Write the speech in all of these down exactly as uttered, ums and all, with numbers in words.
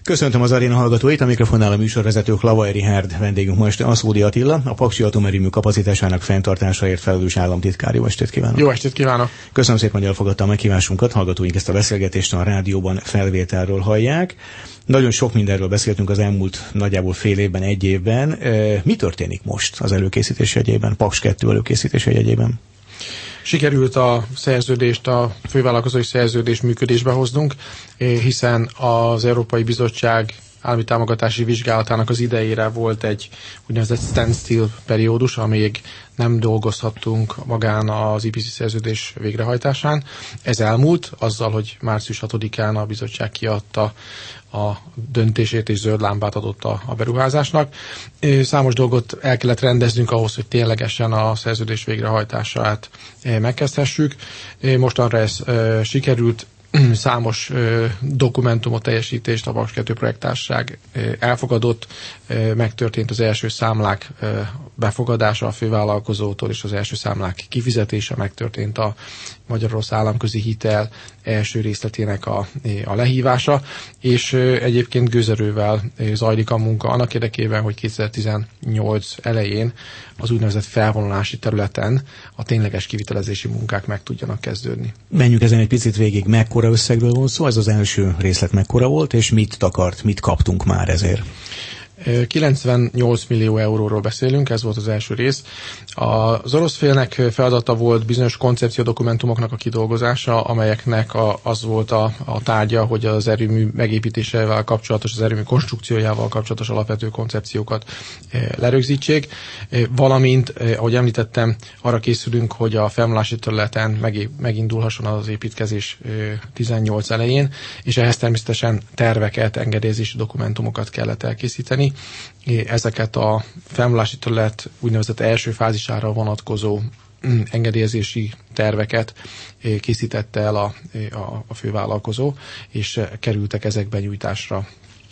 Köszöntöm az aréna hallgatóit, a mikrofonnál a műsorvezető Lavai Richárd, vendégünk ma este Aszódi Attila, a Paksi Atomerőmű kapacitásának fenntartásáért felelős államtitkár. Jó estét kívánok! Jó estét kívánok! Köszönöm szépen, hogy elfogadta a meghívásunkat. Hallgatóink ezt a beszélgetést a rádióban felvételről hallják. Nagyon sok mindenről beszéltünk az elmúlt nagyjából fél évben, egy évben. Mi történik most az előkészítés jegyében, Paks kettő előkészítés jegyében? Sikerült a szerződést, a fővállalkozói szerződést működésbe hoznunk, hiszen az Európai Bizottság állami támogatási vizsgálatának az idejére volt egy úgynevezett standstill periódus, amíg nem dolgozhattunk magán az i pé cé szerződés végrehajtásán. Ez elmúlt azzal, hogy március hatodikán a bizottság kiadta a döntését és zöld lámpát adott a, a beruházásnak. Számos dolgot el kellett rendeznünk ahhoz, hogy ténylegesen a szerződés végrehajtását megkezdhessük. Mostanra ez sikerült. Számos ö, dokumentumot, teljesítést a Paks kettő projekttársaság ö, elfogadott, ö, megtörtént az első számlák ö, befogadása a fővállalkozótól, és az első számlák kifizetése, megtörtént a Magyar-Orosz Államközi Hitel első részletének a, a lehívása, és ö, egyébként gőzerővel zajlik a munka annak érdekében, hogy kétezer-tizennyolc elején az úgynevezett felvonulási területen a tényleges kivitelezési munkák meg tudjanak kezdődni. Menjünk ezen egy picit végig, mekkora összegről van szó, ez az első részlet mekkora volt, és mit takart, mit kaptunk már ezért? kilencvennyolc millió euróról beszélünk, ez volt az első rész. Az orosz félnek feladata volt bizonyos koncepciódokumentumoknak a kidolgozása, amelyeknek a, az volt a, a tárgya, hogy az erőmű megépítésével kapcsolatos, az erőmű konstrukciójával kapcsolatos alapvető koncepciókat lerögzítsék, valamint, ahogy említettem, arra készülünk, hogy a felvonulási területen megindulhasson az építkezés tizennyolc elején, és ehhez természetesen terveket, engedélyezési dokumentumokat kellett elkészíteni. Ezeket a felvonulási terület úgynevezett első fázisára vonatkozó engedélyezési terveket készítette el a, a, a fővállalkozó, és kerültek ezek benyújtásra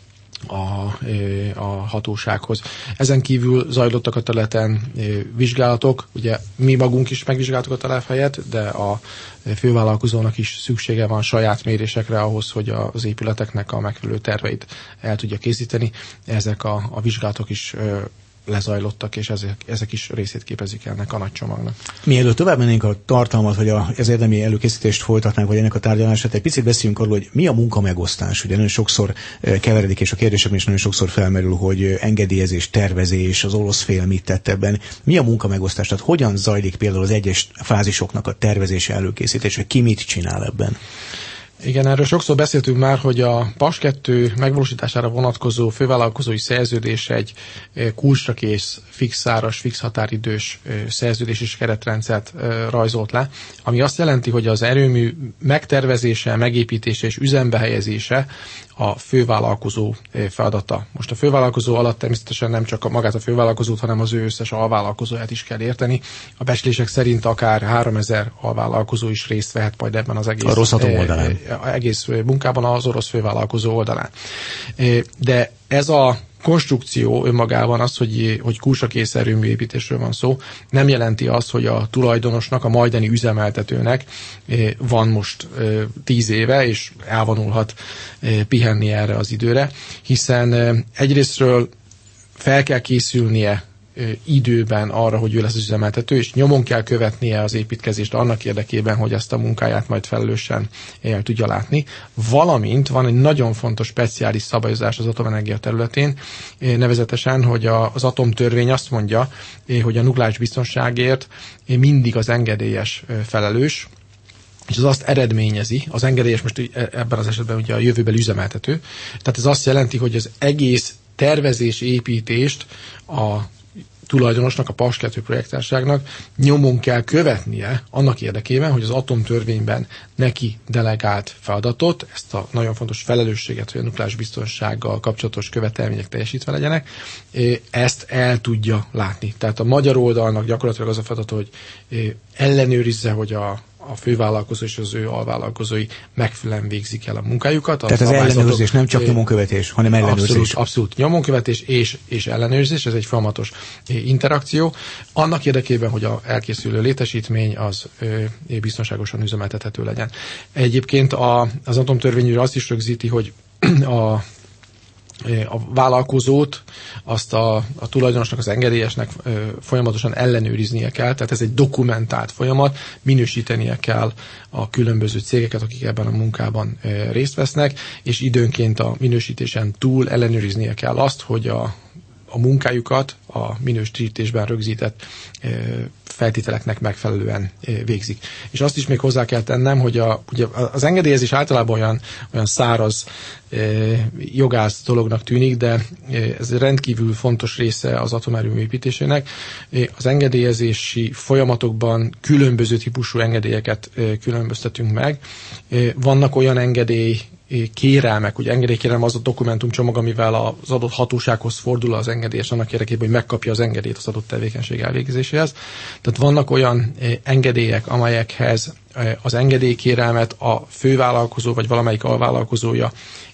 A, a hatósághoz. Ezen kívül zajlottak a területen vizsgálatok, ugye mi magunk is megvizsgáltuk a telephelyet, de a fővállalkozónak is szüksége van saját mérésekre ahhoz, hogy az épületeknek a megfelelő terveit el tudja készíteni. Ezek a, a vizsgálatok is lezajlottak, és ezek, ezek is részét képezik ennek a nagy csomagnak. Mielőtt tovább mennénk a tartalmat, vagy az érdemi előkészítést folytatnánk, vagy ennek a tárgyalását, egy picit beszéljünk arról, hogy mi a munkamegosztás. Ugye nagyon sokszor keveredik, és a kérdésekben is nagyon sokszor felmerül, hogy engedélyezés, tervezés, az orosz fél mit tett ebben. Mi a munkamegosztás? Tehát hogyan zajlik például az egyes fázisoknak a tervezése, előkészítése? Ki mit csinál ebben? Igen, erről sokszor beszéltünk már, hogy a Paks kettő megvalósítására vonatkozó fővállalkozói szerződés egy kulcsra kész, fixáras, fix határidős szerződés és keretrendszert rajzolt le, ami azt jelenti, hogy az erőmű megtervezése, megépítése és üzembe helyezése a fővállalkozó feladata. Most a fővállalkozó alatt természetesen nem csak magát a fővállalkozót, hanem az ő összes alvállalkozóját is kell érteni. A becslések szerint akár háromezer alvállalkozó is részt vehet majd ebben az egész, a Rosatom oldalán. egész munkában az orosz fővállalkozó oldalán. De ez a konstrukció önmagában az, hogy, hogy kulcsakész erőműépítésről van szó, nem jelenti azt, hogy a tulajdonosnak, a majdani üzemeltetőnek van most tíz éve, és elvonulhat pihenni erre az időre, hiszen egyrésztről fel kell készülnie időben arra, hogy ő lesz az üzemeltető, és nyomon kell követnie az építkezést annak érdekében, hogy ezt a munkáját majd felelősen el tudja látni. Valamint van egy nagyon fontos speciális szabályozás az atomenergia területén, nevezetesen, hogy az atomtörvény azt mondja, hogy a nukleáris biztonságért mindig az engedélyes felelős, és az azt eredményezi, az engedélyes most ebben az esetben ugye a jövőbeli üzemeltető, tehát ez azt jelenti, hogy az egész tervezés, építést a tulajdonosnak, a Paks kettő projekttársaságnak nyomon kell követnie annak érdekében, hogy az atomtörvényben neki delegált feladatot, ezt a nagyon fontos felelősséget, hogy a nukleáris biztonsággal kapcsolatos követelmények teljesítve legyenek, ezt el tudja látni. Tehát a magyar oldalnak gyakorlatilag az a feladata, hogy ellenőrizze, hogy a a fővállalkozó és az ő alvállalkozói megfelelően végzik el a munkájukat. Tehát az ellenőrzés nem csak nyomonkövetés, hanem ellenőrzés. Abszolút, abszolút nyomonkövetés és, és ellenőrzés, ez egy folyamatos interakció. Annak érdekében, hogy a elkészülő létesítmény az biztonságosan üzemeltethető legyen. Egyébként a, az atomtörvényről azt is rögzíti, hogy a a vállalkozót, azt a, a tulajdonosnak, az engedélyesnek folyamatosan ellenőriznie kell, tehát ez egy dokumentált folyamat, minősítenie kell a különböző cégeket, akik ebben a munkában részt vesznek, és időnként a minősítésen túl ellenőriznie kell azt, hogy a a munkájukat a minősítésben rögzített feltételeknek megfelelően végzik. És azt is még hozzá kell tennem, hogy a, ugye az engedélyezés általában olyan, olyan száraz jogász dolognak tűnik, de ez rendkívül fontos része az atomerőmű építésének. Az engedélyezési folyamatokban különböző típusú engedélyeket különböztetünk meg. Vannak olyan engedély kérelmek, ugye engedélykérelem az a dokumentumcsomag, amivel az adott hatósághoz fordul az engedélyes annak érdekében, hogy megkapja az engedélyt az adott tevékenység elvégzéséhez. Tehát vannak olyan engedélyek, amelyekhez az engedélykérelmet a fővállalkozó vagy valamelyik alvállalkozója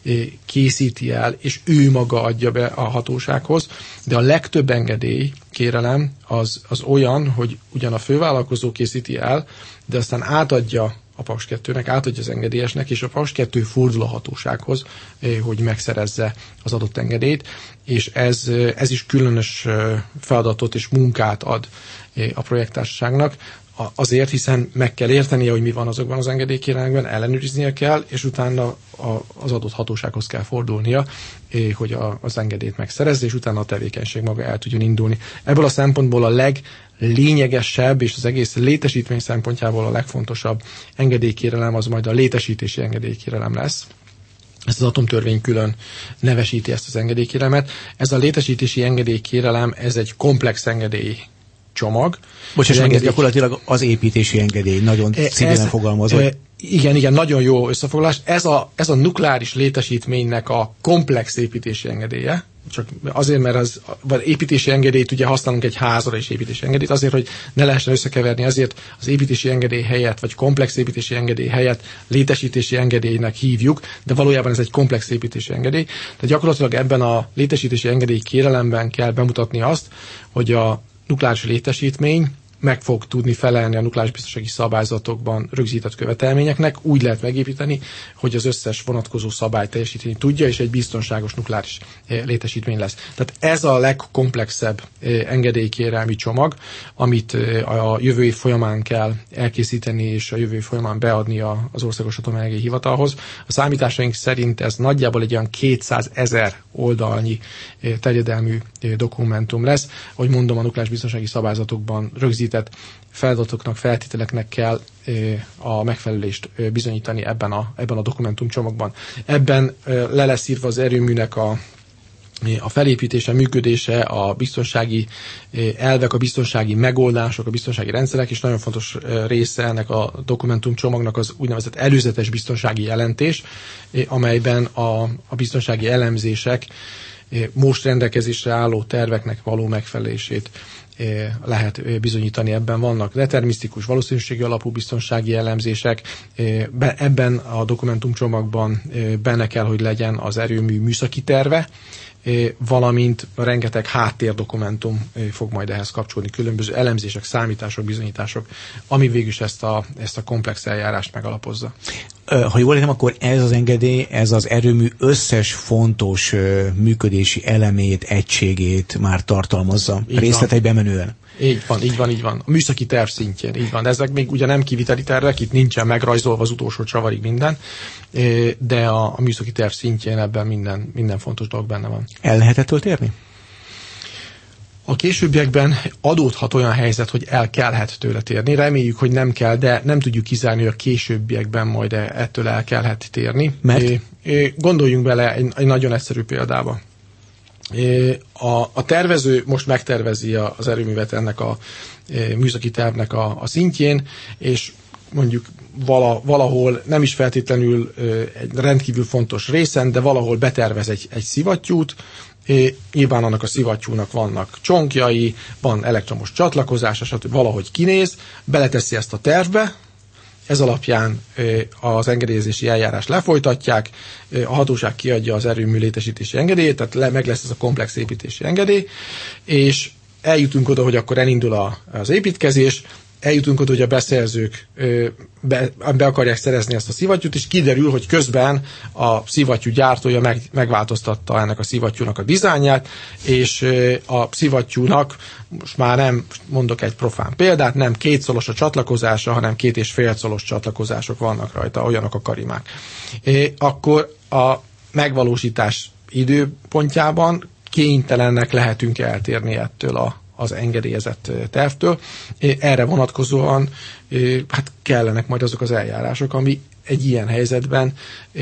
készíti el, és ő maga adja be a hatósághoz, de a legtöbb engedély kérelem az, az olyan, hogy ugyan a fővállalkozó készíti el, de aztán átadja a Paks kettőnek, átadja az engedélyesnek, és a Paks kettő fordul a hatósághoz, hogy megszerezze az adott engedélyt, és ez, ez is különös feladatot és munkát ad a projekttársaságnak, azért, hiszen meg kell értenie, hogy mi van azokban az engedélykérelmekben, ellenőriznie kell, és utána az adott hatósághoz kell fordulnia, hogy az engedélyt megszerezze, és utána a tevékenység maga el tudjon indulni. Ebből a szempontból a leglényegesebb, és az egész létesítmény szempontjából a legfontosabb engedélykérelem az majd a létesítési engedélykérelem lesz. Ezt az atomtörvény külön nevesíti ezt az engedélykérelmet. Ez a létesítési engedélykérelem, ez egy komplex engedély csomag. Bocsás, engedély... gyakorlatilag az építési engedély, nagyon szívesen fogalmazva. E, igen, igen, nagyon jó összefoglalás. Ez a, ez a nukleáris létesítménynek a komplex építési engedélye, csak azért, mert az vagy építési engedélyt ugye használunk egy házra és építési engedélyt, azért, hogy ne lehessen összekeverni, azért az építési engedély helyett, vagy komplex építési engedély helyett létesítési engedélynek hívjuk, de valójában ez egy komplex építési engedély. Tehát gyakorlatilag ebben a létesítési engedély kérelemben kell bemutatni azt, hogy a nukleáris létesítmény meg fog tudni felelni a nukleáris biztonsági szabályzatokban rögzített követelményeknek, úgy lehet megépíteni, hogy az összes vonatkozó szabályt teljesíteni tudja, és egy biztonságos nukleáris létesítmény lesz. Tehát ez a legkomplexebb engedélykérelmi csomag, amit a jövő év folyamán kell elkészíteni, és a jövő év folyamán beadni az Országos Atomenergiai Hivatalhoz. A számításaink szerint ez nagyjából egy olyan kétszázezer oldalnyi terjedelmű dokumentum lesz. Ahogy mondom, a nukleáris biztonsági szabályzatokban rögzített feladatoknak, feltételeknek kell a megfelelést bizonyítani ebben a, ebben a dokumentumcsomagban. Ebben le lesz írva az erőműnek a, a felépítése, működése, a biztonsági elvek, a biztonsági megoldások, a biztonsági rendszerek, és nagyon fontos része ennek a dokumentumcsomagnak az úgynevezett előzetes biztonsági jelentés, amelyben a, a biztonsági elemzések most rendelkezésre álló terveknek való megfelelését lehet bizonyítani. Ebben vannak determisztikus, valószínűségi alapú biztonsági elemzések. Ebben a dokumentumcsomagban benne kell, hogy legyen az erőmű műszaki terve, valamint rengeteg háttérdokumentum fog majd ehhez kapcsolni, különböző elemzések, számítások, bizonyítások, ami végülis ezt a, ezt a komplex eljárást megalapozza. Ha jól értem, akkor ez az engedély, ez az erőmű összes fontos működési elemét, egységét már tartalmazza, részleteiben menően. Így van, így van, így van. A műszaki terv szintjén, így van. De ezek még ugye nem kiviteli tervek, itt nincsen megrajzolva az utolsó csavarig minden, de a, a műszaki terv szintjén ebben minden, minden fontos dolog benne van. El lehet ettől térni? A későbbiekben adódhat olyan helyzet, hogy el kellhet tőle térni. Reméljük, hogy nem kell, de nem tudjuk kizárni, hogy a későbbiekben majd ettől el kellhet térni. Mert? Gondoljunk bele egy, egy nagyon egyszerű példába. A, a tervező most megtervezi az erőművet ennek a műszaki tervnek a, a szintjén, és mondjuk vala, valahol nem is feltétlenül egy rendkívül fontos részen, de valahol betervez egy, egy szivattyút. Nyilván annak a szivattyúnak vannak csonkjai, van elektromos csatlakozása, stb. Valahogy kinéz, beleteszi ezt a tervbe, ez alapján az engedélyezési eljárás lefolytatják, a hatóság kiadja az erőmű létesítési engedélyt, tehát le, meg lesz ez a komplex építési engedély, és eljutunk oda, hogy akkor elindul a, az építkezés, eljutunk oda, hogy a beszerzők be, be akarják szerezni ezt a szivattyút, és kiderül, hogy közben a szivattyú gyártója meg, megváltoztatta ennek a szivattyúnak a dizájnját, és a szivattyúnak most már nem mondok egy profán példát, nem kétszolos a csatlakozása, hanem két és félszolos csatlakozások vannak rajta, olyanok a karimák. Akkor a megvalósítás időpontjában kénytelennek lehetünk eltérni ettől a az engedélyezett tervtől. Erre vonatkozóan hát kellenek majd azok az eljárások, ami egy ilyen helyzetben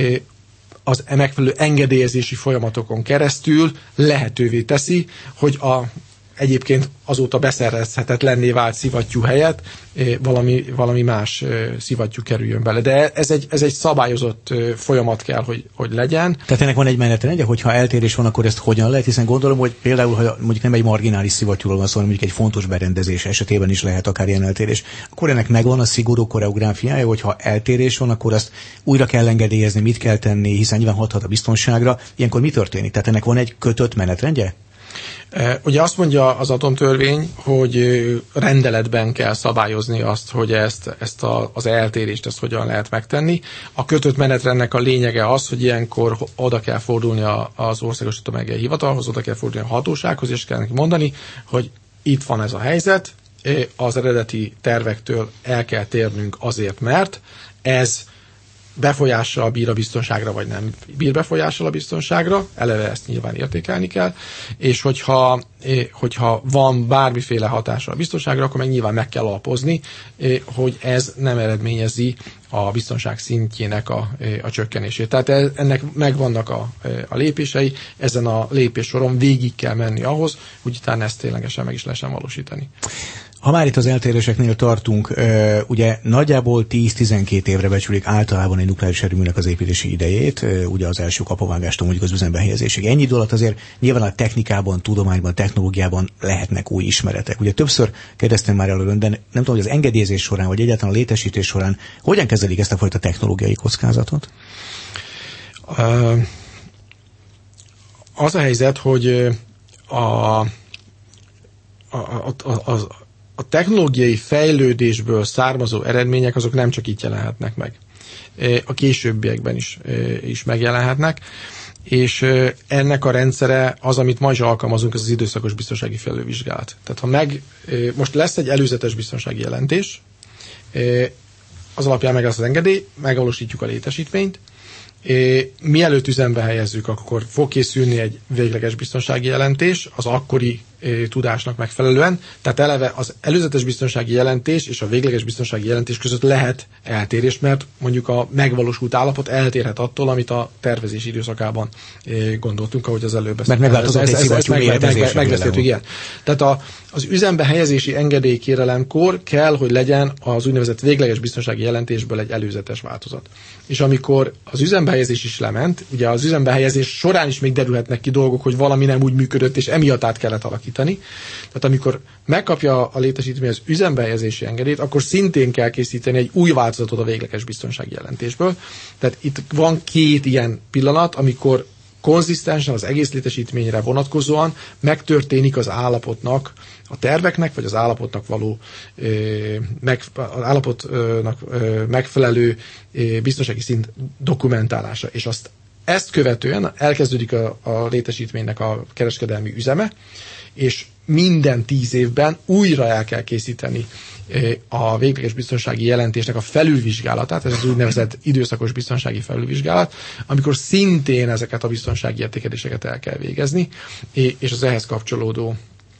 az megfelelő engedélyezési folyamatokon keresztül lehetővé teszi, hogy a egyébként azóta beszerezhetetlenné vált szivattyú helyett valami, valami más szivattyú kerüljön bele. De ez egy, ez egy szabályozott folyamat kell, hogy, hogy legyen. Tehát ennek van egy menetrendje, hogyha eltérés van, akkor ezt hogyan lehet, hiszen gondolom, hogy például, ha mondjuk nem egy marginális szivattyúról van szó, hanem mondjuk egy fontos berendezés esetében is lehet akár ilyen eltérés, akkor ennek megvan a szigorú koreográfiája, hogyha eltérés van, akkor azt újra kell engedélyezni, mit kell tenni, hiszen nyilván hathat a biztonságra. Ilyenkor mi történik? Tehát ennek van egy kötött menetrendje? Ugye azt mondja az atomtörvény, hogy rendeletben kell szabályozni azt, hogy ezt, ezt a, az eltérést ezt hogyan lehet megtenni. A kötött menetrendnek a lényege az, hogy ilyenkor oda kell fordulni az Országos Atomenergiai Hivatalhoz, oda kell fordulni a hatósághoz, és kell neki mondani, hogy itt van ez a helyzet, az eredeti tervektől el kell térnünk azért, mert ez befolyással bír a biztonságra, vagy nem bír befolyással a biztonságra, eleve ezt nyilván értékelni kell, és hogyha, hogyha van bármiféle hatása a biztonságra, akkor meg nyilván meg kell alapozni, hogy ez nem eredményezi a biztonság szintjének a, a csökkenését. Tehát ennek megvannak a, a lépései, ezen a lépés soron végig kell menni ahhoz, hogy utána ezt ténylegesen meg is lehessen valósítani. Ha már itt az eltéréseknél tartunk, ugye nagyjából tíz-tizenkét évre becsülik általában egy nukleáris erőműnek az építési idejét, ugye az első kapavágástól mondjuk az üzembe helyezésig. Ennyi idő alatt azért nyilván a technikában, tudományban, technológiában lehetnek új ismeretek. Ugye többször kérdeztem már előbb, de nem tudom, hogy az engedélyezés során, vagy egyáltalán a létesítés során hogyan kezelik ezt a fajta technológiai kockázatot? Az a helyzet, hogy a, a, a, a, a A technológiai fejlődésből származó eredmények azok nem csak itt jelenhetnek meg. A későbbiekben is, is megjelenhetnek, és ennek a rendszere az, amit ma is alkalmazunk, ez az időszakos biztonsági felülvizsgálat. Tehát ha meg, most lesz egy előzetes biztonsági jelentés, az alapján meg lesz az engedély, megvalósítjuk a létesítményt, mielőtt üzembe helyezzük, akkor fog készülni egy végleges biztonsági jelentés az akkori tudásnak megfelelően. Tehát eleve az előzetes biztonsági jelentés és a végleges biztonsági jelentés között lehet eltérés, mert mondjuk a megvalósult állapot eltérhet attól, amit a tervezési időszakában gondoltunk, ahogy az előbb beszéltünk. Mert megváltozott egy szivattyú méretezése. Megbeszéltük, igen. Tehát a, az üzembe helyezési engedélykérelemkor kell, hogy legyen az úgynevezett végleges biztonsági jelentésből egy előzetes változat. És amikor az üzembe helyezés is lement, ugye az üzembe helyezés során is még derülhetnek ki dolgok, hogy valami nem úgy működött, és emiatt át kellett alakítani. Tehát amikor megkapja a létesítmény az üzembe helyezési engedélyt, akkor szintén kell készíteni egy új változatot a végleges biztonsági jelentésből. Tehát itt van két ilyen pillanat, amikor konzisztensen az egész létesítményre vonatkozóan megtörténik az állapotnak, a terveknek, vagy az állapotnak való, meg, az állapotnak megfelelő biztonsági szint dokumentálása. És azt ezt követően elkezdődik a, a létesítménynek a kereskedelmi üzeme, és minden tíz évben újra el kell készíteni a végleges biztonsági jelentésnek a felülvizsgálatát, ez az úgynevezett időszakos biztonsági felülvizsgálat, amikor szintén ezeket a biztonsági értékeléseket el kell végezni, és az ehhez kapcsolódó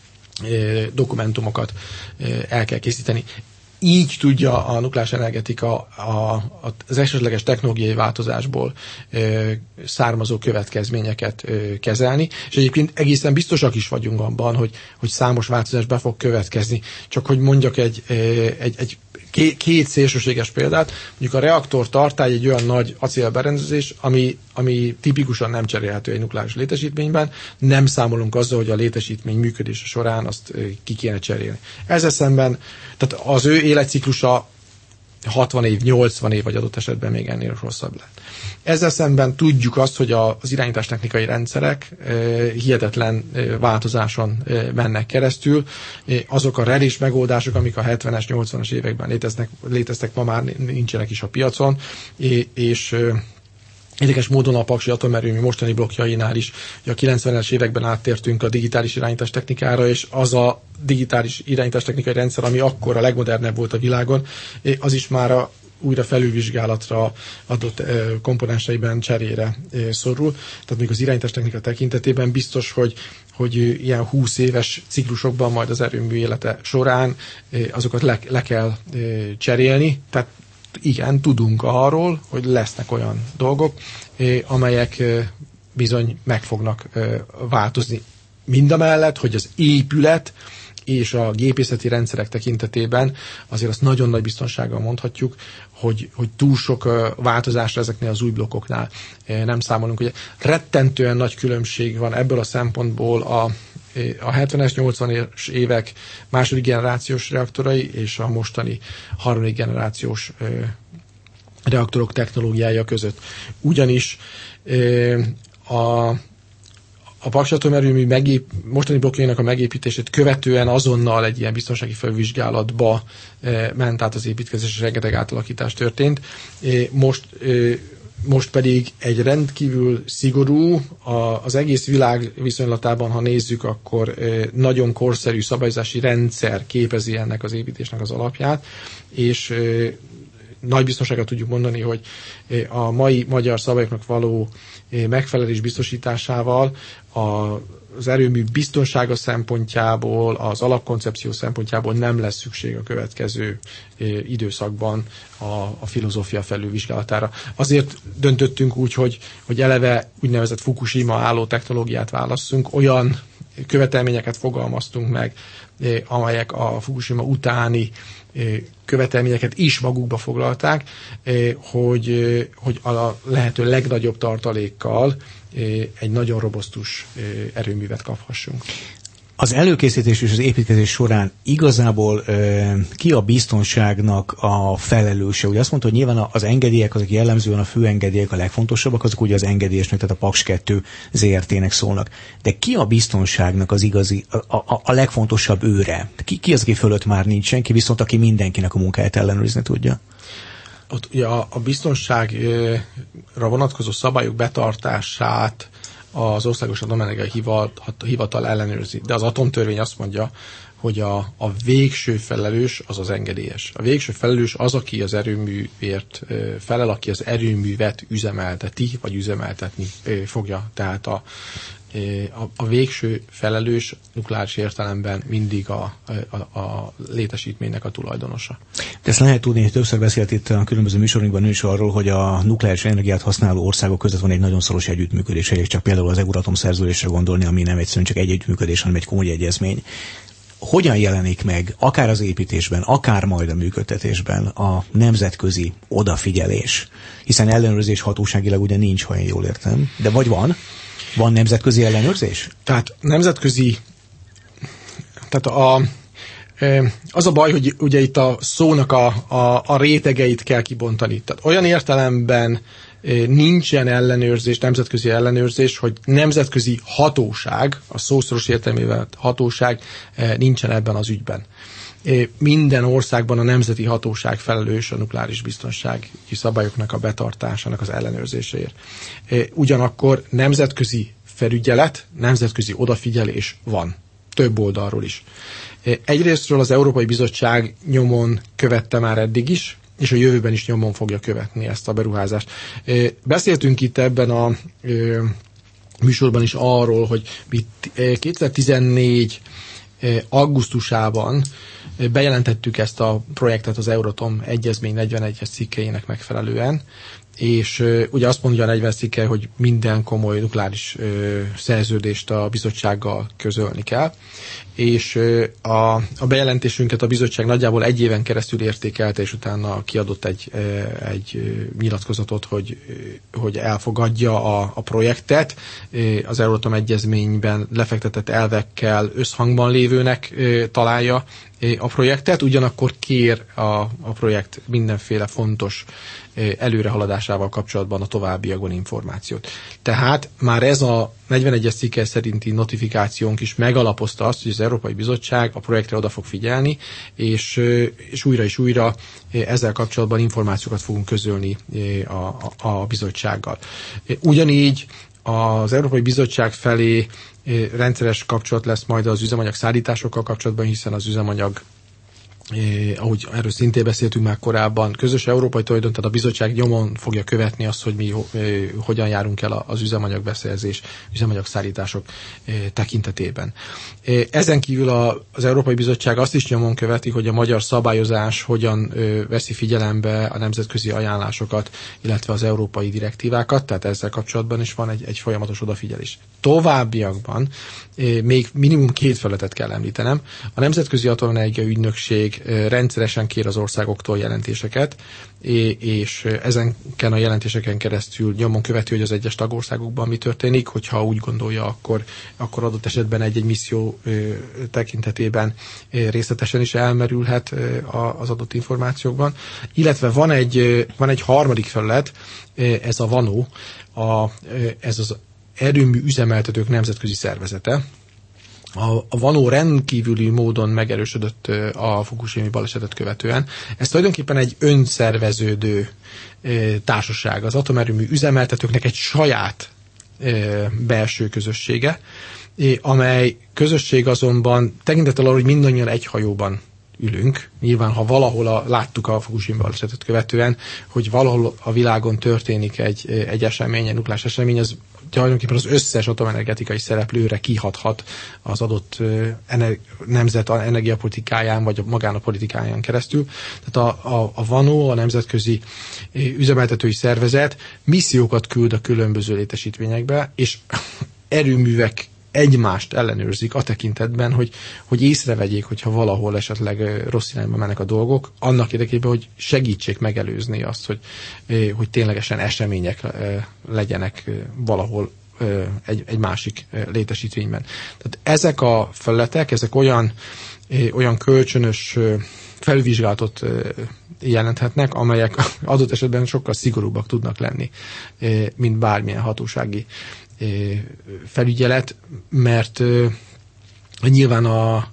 dokumentumokat el kell készíteni. Így tudja a nukleáris energetika a, az esetleges technológiai változásból ö, származó következményeket ö, kezelni, és egyébként egészen biztosak is vagyunk abban, hogy, hogy számos változás be fog következni. Csak hogy mondjak egy, egy, egy két szélsőséges példát, mondjuk a reaktor tartály egy olyan nagy acélberendezés, ami, ami tipikusan nem cserélhető egy nukleáris létesítményben, nem számolunk azzal, hogy a létesítmény működése során azt ki kéne cserélni. Ezzel szemben, tehát az ő életciklusa hatvan év, nyolcvan év, vagy adott esetben még ennél rosszabb lett. Ezzel szemben tudjuk azt, hogy az irányítástechnikai rendszerek hihetetlen változáson mennek keresztül. Azok a relés megoldások, amik a hetvenes, nyolcvanas években léteznek, léteztek, ma már nincsenek is a piacon, és érdekes módon a paksi atomerőmű mostani blokkjainál is, hogy a kilencvenes években áttértünk a digitális irányítás technikára, és az a digitális irányítás technikai rendszer, ami akkor a legmodernebb volt a világon, az is már a újra felülvizsgálatra adott komponenseiben cserére szorul. Tehát még az irányítás technika tekintetében biztos, hogy, hogy ilyen húsz éves ciklusokban majd az erőmű élete során azokat le, le kell cserélni. Tehát igen, tudunk arról, hogy lesznek olyan dolgok, amelyek bizony meg fognak változni. Mindamellett, hogy az épület és a gépészeti rendszerek tekintetében azért azt nagyon nagy biztonsággal mondhatjuk, hogy, hogy túl sok változásra ezeknél az új blokkoknál nem számolunk. Ugye rettentően nagy különbség van ebből a szempontból a, a hetvenes, nyolcvanas évek második generációs reaktorai és a mostani harmadik generációs reaktorok technológiája között. Ugyanis a A paksi atomerőmű megép, mostani blokkjainak a megépítését követően azonnal egy ilyen biztonsági felvizsgálatba e, ment át az építkezés, és rengeteg átalakítás történt. E, most, e, most pedig egy rendkívül szigorú, a, az egész világ viszonylatában, ha nézzük, akkor e, nagyon korszerű szabályozási rendszer képezi ennek az építésnek az alapját, és e, nagy biztonsággal tudjuk mondani, hogy a mai magyar szabályoknak való megfelelés biztosításával az erőmű biztonsága szempontjából, az alapkoncepció szempontjából nem lesz szükség a következő időszakban a, a filozófia felülvizsgálatára. Azért döntöttünk úgy, hogy, hogy eleve úgynevezett Fukushima álló technológiát válasszunk, olyan követelményeket fogalmaztunk meg, amelyek a Fukushima utáni követelményeket is magukba foglalták, hogy, hogy a lehető legnagyobb tartalékkal egy nagyon robusztus erőművet kaphassunk. Az előkészítés és az építkezés során igazából e, ki a biztonságnak a felelőse? Ugye azt mondta, hogy nyilván az engedélyek, azok jellemzően a főengedélyek a legfontosabbak, azok ugye az engedélyesnek, tehát a Paks kettő zé er té-nek szólnak. De ki a biztonságnak az igazi, a, a, a legfontosabb őre? Ki, ki az, aki fölött már nincs senki, viszont aki mindenkinek a munkáját ellenőrizni tudja? Ott ugye a, a biztonságra vonatkozó szabályok betartását az Országos Atomenergiai Hivatal ellenőrzi. De az atomtörvény azt mondja, hogy a, a végső felelős az az engedélyes. A végső felelős az, aki az erőműért felel, aki az erőművet üzemelteti, vagy üzemeltetni fogja. Tehát a, a, a végső felelős nukleáris értelemben mindig a, a, a létesítménynek a tulajdonosa. De ezt lehet tudni, hogy többször beszélt itt a különböző műsorunkban is arról, hogy a nukleáris energiát használó országok között van egy nagyon szoros együttműködés, és csak például az Euratom szerződésre gondolni, ami nem egyszerűen csak egy együttműködés, hanem egy komoly egyezmény. Hogyan jelenik meg, akár az építésben, akár majd a működtetésben a nemzetközi odafigyelés? Hiszen ellenőrzés hatóságilag ugye nincs, ha én jól értem, de vagy van? Van nemzetközi ellenőrzés? Tehát nemzetközi, tehát a, az a baj, hogy ugye itt a szónak a, a, a rétegeit kell kibontani. Tehát olyan értelemben nincsen ellenőrzés, nemzetközi ellenőrzés, hogy nemzetközi hatóság, a szószoros értelmével hatóság nincsen ebben az ügyben. Minden országban a nemzeti hatóság felelős a nukleáris biztonsági szabályoknak a betartásának az ellenőrzéséért. Ugyanakkor nemzetközi felügyelet, nemzetközi odafigyelés van, több oldalról is. Egyrésztről az Európai Bizottság nyomon követte már eddig is, és a jövőben is nyomon fogja követni ezt a beruházást. Beszéltünk itt ebben a műsorban is arról, hogy kétezer-tizennégy augusztusában bejelentettük ezt a projektet az Euratom egyezmény negyvenegyes cikkeinek megfelelően, és ugye azt mondja a negyvenes cikke, hogy minden komoly nukleáris szerződést a bizottsággal közölni kell, és a, a bejelentésünket a bizottság nagyjából egy éven keresztül értékelte, és utána kiadott egy, egy nyilatkozatot, hogy, hogy elfogadja a, a projektet, az Euratom egyezményben lefektetett elvekkel összhangban lévőnek találja a projektet, ugyanakkor kér a, a projekt mindenféle fontos előrehaladásával kapcsolatban a továbbiakban információt. Tehát már ez a negyvenegyes cikke szerinti notifikációnk is megalapozta azt, hogy az Európai Bizottság a projektre oda fog figyelni, és, és újra és újra ezzel kapcsolatban információkat fogunk közölni a, a, a bizottsággal. Ugyanígy az Európai Bizottság felé rendszeres kapcsolat lesz majd az üzemanyag szállításokkal kapcsolatban, hiszen az üzemanyag, eh, ahogy erről szintén beszéltünk már korábban, közös európai tulajdon, tehát a bizottság nyomon fogja követni azt, hogy mi eh, hogyan járunk el az üzemanyagbeszerzés, üzemanyagszállítások eh, tekintetében. Eh, ezen kívül a, az Európai Bizottság azt is nyomon követi, hogy a magyar szabályozás hogyan eh, veszi figyelembe a nemzetközi ajánlásokat, illetve az európai direktívákat, tehát ezzel kapcsolatban is van egy, egy folyamatos odafigyelés. Továbbiakban eh, még minimum két felületet kell említenem. A Nemzetközi Atomenergia Ügynökség eh, rendszeresen kér az országoktól jelentéseket, és ezeken a jelentéseken keresztül nyomon követi, hogy az egyes tagországokban mi történik, hogyha úgy gondolja, akkor, akkor adott esetben egy-egy misszió tekintetében részletesen is elmerülhet az adott információkban. Illetve van egy, van egy harmadik felület, ez a VANO, a, ez az erőmű üzemeltetők nemzetközi szervezete. A, a VANO rendkívüli módon megerősödött a Fukushima balesetet követően. Ez tulajdonképpen egy önszerveződő társaság. Az atomerőmű üzemeltetőknek egy saját belső közössége, amely közösség azonban tekintettel arra, hogy mindannyian egy hajóban ülünk. Nyilván, ha valahol a, láttuk a Fukushima balesetet követően, hogy valahol a világon történik egy, egy esemény, egy nukleáris esemény, az tulajdonképpen az összes atomenergetikai szereplőre kihathat az adott ener- nemzet energiapolitikáján, vagy a magánapolitikáján keresztül. Tehát a, a, a VANO, a Nemzetközi Üzemeltetői Szervezet missziókat küld a különböző létesítményekbe, és erőművek egymást ellenőrzik a tekintetben, hogy, hogy észrevegyék, hogyha valahol esetleg rossz irányba mennek a dolgok, annak érdekében, hogy segítsék megelőzni azt, hogy, hogy ténylegesen események legyenek valahol egy, egy másik létesítményben. Tehát ezek a felületek, ezek olyan, olyan kölcsönös felvizsgálatot jelenthetnek, amelyek adott esetben sokkal szigorúbbak tudnak lenni, mint bármilyen hatósági felügyelet, mert nyilván a, a,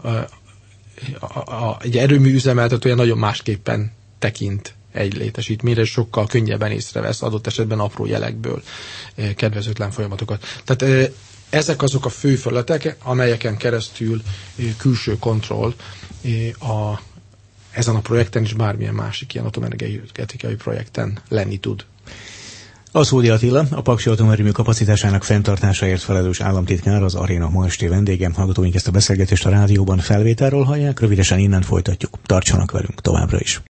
a, a, egy erőmű üzemeltetője nagyon másképpen tekint egy létesítményre, és sokkal könnyebben észrevesz adott esetben apró jelekből kedvezőtlen folyamatokat. Tehát ezek azok a fő felületek, amelyeken keresztül külső kontroll a, ezen a projekten és bármilyen másik ilyen atomenergetikai projekten lenni tud. Aszódi Attila, a Paksi atomerőmű kapacitásának fenntartásáért felelős államtitkár, az Aréna ma esti vendége. Hallgatóink ezt a beszélgetést a rádióban felvételről hallják, rövidesen innen folytatjuk. Tartsanak velünk továbbra is.